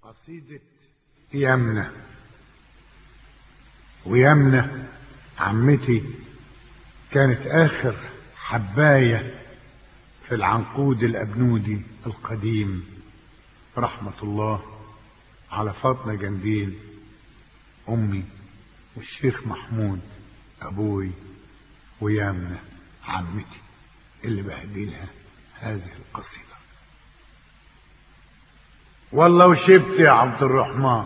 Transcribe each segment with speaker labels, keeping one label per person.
Speaker 1: قصيدة يمنة. ويمنة عمتي كانت آخر حباية في العنقود الأبنودي القديم، رحمة الله على فاطمة جنديل أمي والشيخ محمود أبوي ويمنة عمتي اللي بهديلها هذه القصيدة. والله وشبت يا عبد الرحمن،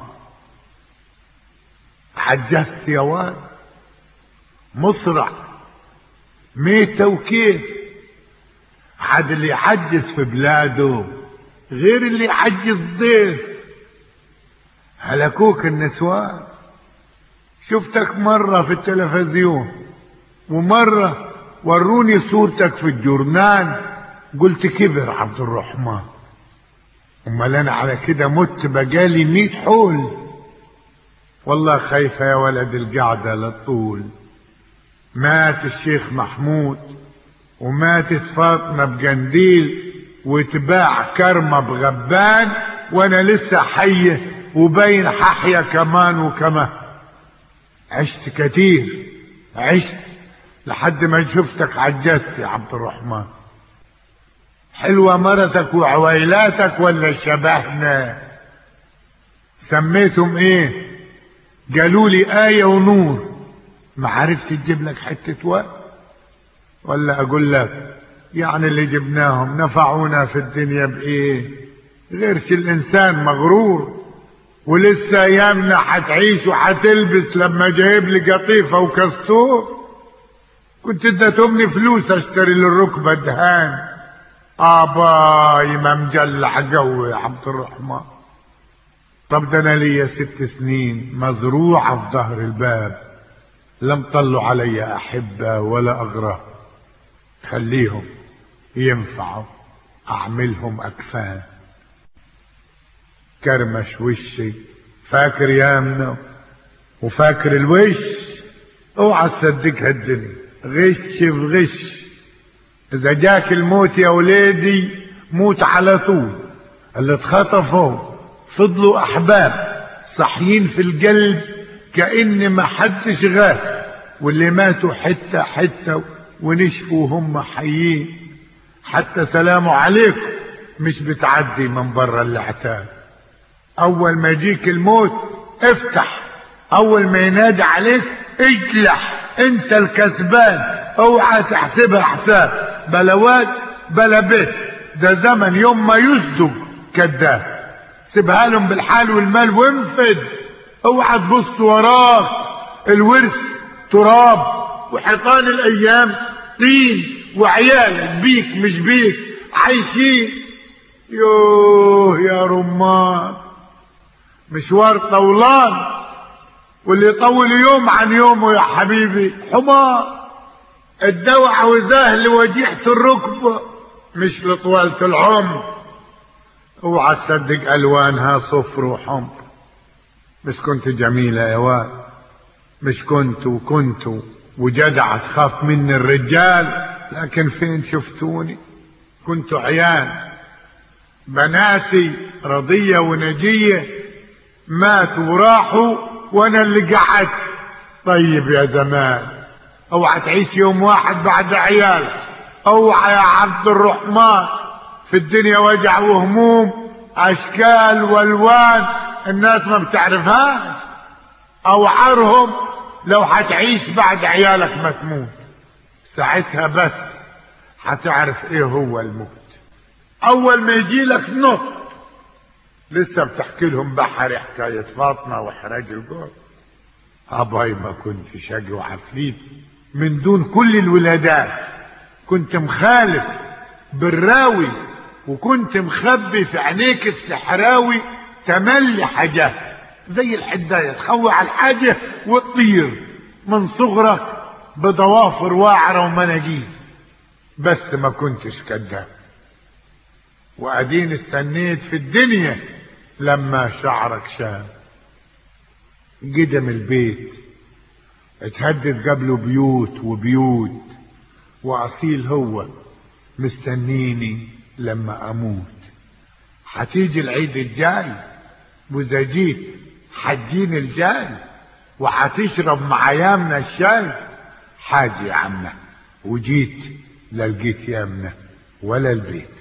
Speaker 1: عجزت يا واد، مصرع ميتة وكيف. حد اللي يعجز في بلاده غير اللي يعجز ضيف. هلكوك النسوان، شفتك مرة في التلفزيون ومرة وروني صورتك في الجورنال، قلت كبر عبد الرحمن. امال انا على كده مت بقالي 100 حول. والله خايفة يا ولد القعدة للطول. مات الشيخ محمود وماتت فاطمة بجنديل وتباع كرمة بغبان، وانا لسه حية وبين ححيا كمان وكمان. عشت كتير، عشت لحد ما شفتك عجزت يا عبد الرحمن. حلوة مرتك وعويلاتك ولا شبهنا؟ سميتهم ايه؟ قالوا لي آية ونور. ما عرفت تجيب لك حتة وقت؟ ولا اقول لك يعني اللي جبناهم نفعونا في الدنيا بايه؟ غيرش الانسان مغرور. ولسه ايامنا حتعيش وحتلبس لما جايب لي قطيفة وكستور. كنت اديتهمني فلوس اشتري للركبة دهان. باي ما مجلع قوي يا عبد الرحمن. طب ده انا ليا 6 سنين مزروعة في ظهر الباب، لم طلوا علي احبة ولا اغرى. خليهم ينفعوا، اعملهم اكفان. كرمش وشي، فاكر يا امنه وفاكر الوش؟ اوعى تصدقها الدنيا، غش في غش. اذا جاك الموت يا ولادي موت على طول. اللي اتخطفوا فضلوا احباب صحيين في القلب كأن ما حدش غاب، واللي ماتوا حتة حتة ونشفوا هم حيين. حتى سلام عليكم مش بتعدي من برا الاعتاب. اول ما يجيك الموت افتح، اول ما ينادي عليك اجلح، انت الكسبان. اوعى تحسبها حساب، بلا واد بلا بيت. ده زمن يوم ما يصدق كذاب. سيبها لهم بالحال والمال وانفد. اوعى تبص وراك، الورث تراب وحيطان الايام طين، وعيالك بيك مش بيك عايشين. يوه يا رمان، مشوار طولان، واللي يطول يوم عن يومه يا حبيبي حمار. الدواء عاوزاه لوجيحة الركبة مش لطوالة العمر. اوعى تصدق الوانها صفر وحمر. مش كنت جميلة يا واد؟ مش كنت وجدع تخاف مني الرجال؟ لكن فين شفتوني؟ كنت عيان. بناتي رضية ونجية ماتوا وراحوا وانا اللي قعدت. طيب يا زمان، اوعى تعيش يوم واحد بعد عيالك. اوعى يا عبد الرحمن، في الدنيا وجع وهموم اشكال والوان الناس ما بتعرفهاش. اوعرهم لو هتعيش بعد عيالك ما تموت، ساعتها بس هتعرف ايه هو الموت. اول ما يجي لك نط لسه بتحكي لهم بحري حكاية فاطمة وحراج الجوع. اباي ما كنت شقي وعفريت من دون كل الولادات. كنت مخالف بالراوي، وكنت مخبي في عينيك السحراوي تملي حاجات زي الحداية تخوي على الحاجة وتطير من صغرك بضوافر واعرة ومناجيل. بس ما كنتش كذاب. وادين استنيت في الدنيا لما شعرك شاب. قدم البيت اتهدد قبله بيوت وبيوت، واصيل هو مستنيني لما اموت. هتيجي العيد الجاي واذا جيت حجين الجاي وحتشرب مع يامنا الشاي، حاجي يا عمه وجيت لا لقيت يامنا ولا البيت.